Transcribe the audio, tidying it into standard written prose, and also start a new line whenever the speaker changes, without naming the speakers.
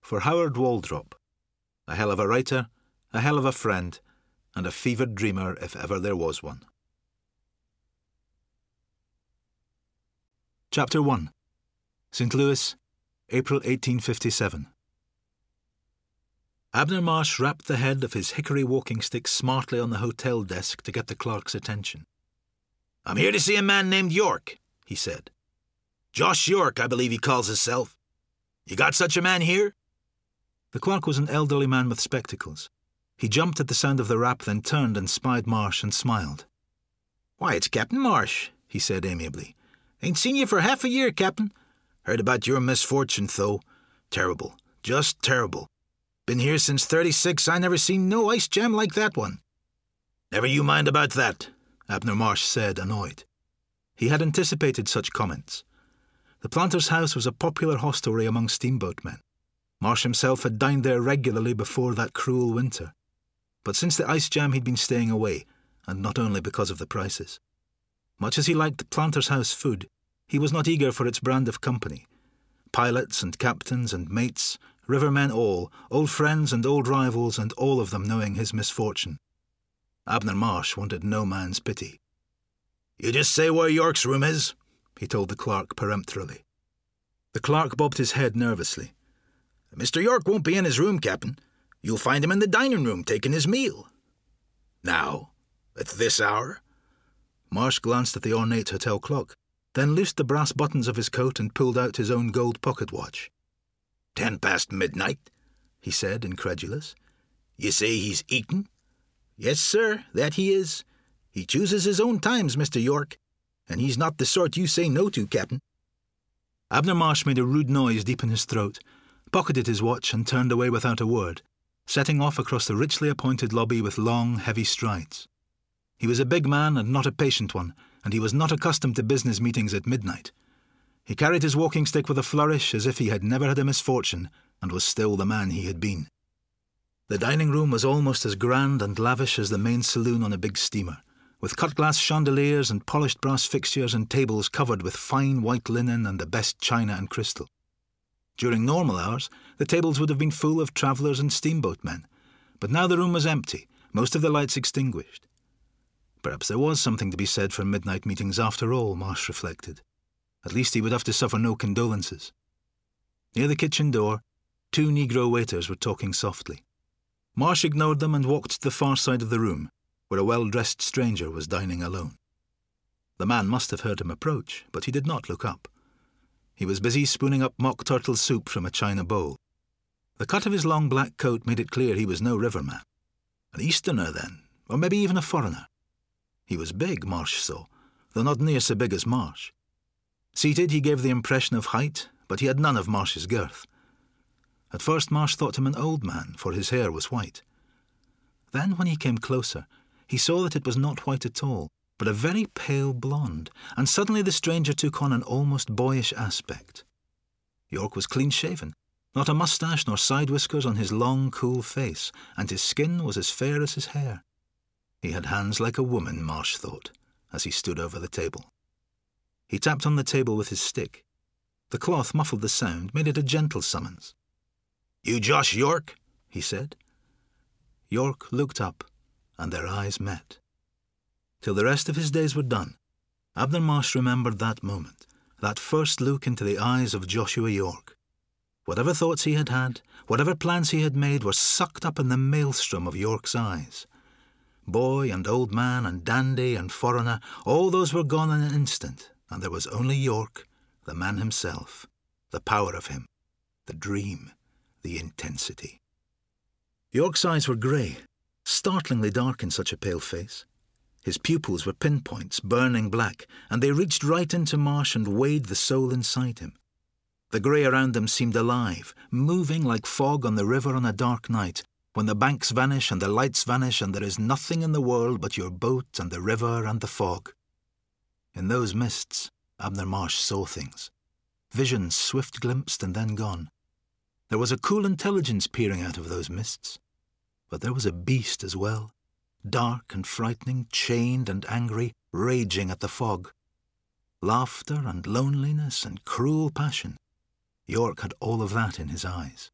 for Howard Waldrop, a hell of a writer, a hell of a friend, and a fevered dreamer if ever there was one. Chapter 1. St. Louis, April 1857. Abner Marsh rapped the head of his hickory walking stick smartly on the hotel desk to get the clerk's attention. "I'm here to see a man named York," he said. "Josh York, I believe he calls himself. You got such a man here?" The clerk was an elderly man with spectacles. He jumped at the sound of the rap, then turned and spied Marsh and smiled. "Why, it's Captain Marsh," he said amiably. "Ain't seen you for half a year, Captain. Heard about your misfortune, though. Terrible, just terrible. Been here since '36, I never seen no ice jam like that one." "Never you mind about that," Abner Marsh said, annoyed. He had anticipated such comments. The planter's house was a popular hostelry among steamboatmen. Marsh himself had dined there regularly before that cruel winter. But since the ice jam he'd been staying away, and not only because of the prices. Much as he liked the planter's house food, he was not eager for its brand of company. Pilots and captains and mates, rivermen all, old friends and old rivals, and all of them knowing his misfortune. Abner Marsh wanted no man's pity. "You just say where York's room is," he told the clerk peremptorily. The clerk bobbed his head nervously. "Mr. York won't be in his room, Captain. You'll find him in the dining room taking his meal." "Now? At this hour?" Marsh glanced at the ornate hotel clock, then loosed the brass buttons of his coat and pulled out his own gold pocket watch. 10 past midnight," he said, incredulous. "You say he's eaten?" "Yes, sir, that he is. He chooses his own times, Mr. York, and he's not the sort you say no to, Captain." Abner Marsh made a rude noise deep in his throat, pocketed his watch and turned away without a word, setting off across the richly appointed lobby with long, heavy strides. He was a big man and not a patient one, and he was not accustomed to business meetings at midnight. He carried his walking stick with a flourish as if he had never had a misfortune and was still the man he had been. The dining room was almost as grand and lavish as the main saloon on a big steamer, with cut-glass chandeliers and polished brass fixtures and tables covered with fine white linen and the best china and crystal. During normal hours, the tables would have been full of travellers and steamboatmen, but now the room was empty, most of the lights extinguished. Perhaps there was something to be said for midnight meetings after all, Marsh reflected. At least he would have to suffer no condolences. Near the kitchen door, 2 Negro waiters were talking softly. Marsh ignored them and walked to the far side of the room, where a well-dressed stranger was dining alone. The man must have heard him approach, but he did not look up. He was busy spooning up mock turtle soup from a china bowl. The cut of his long black coat made it clear he was no riverman. An Easterner, then, or maybe even a foreigner. He was big, Marsh saw, though not near so big as Marsh. Seated, he gave the impression of height, but he had none of Marsh's girth. At first Marsh thought him an old man, for his hair was white. Then, when he came closer, he saw that it was not white at all, but a very pale blonde, and suddenly the stranger took on an almost boyish aspect. York was clean-shaven, not a moustache nor side whiskers on his long, cool face, and his skin was as fair as his hair. He had hands like a woman, Marsh thought, as he stood over the table. He tapped on the table with his stick. The cloth muffled the sound, made it a gentle summons. "You Josh York?" he said. York looked up, and their eyes met. Till the rest of his days were done, Abner Marsh remembered that moment, that first look into the eyes of Joshua York. Whatever thoughts he had had, whatever plans he had made, were sucked up in the maelstrom of York's eyes. Boy and old man and dandy and foreigner, all those were gone in an instant, and there was only York, the man himself, the power of him, the dream, the intensity. York's eyes were grey, startlingly dark in such a pale face. His pupils were pinpoints, burning black, and they reached right into Marsh and weighed the soul inside him. The grey around them seemed alive, moving like fog on the river on a dark night, when the banks vanish and the lights vanish and there is nothing in the world but your boat and the river and the fog. In those mists, Abner Marsh saw things. Visions swift glimpsed and then gone. There was a cool intelligence peering out of those mists. But there was a beast as well, dark and frightening, chained and angry, raging at the fog. Laughter and loneliness and cruel passion. York had all of that in his eyes.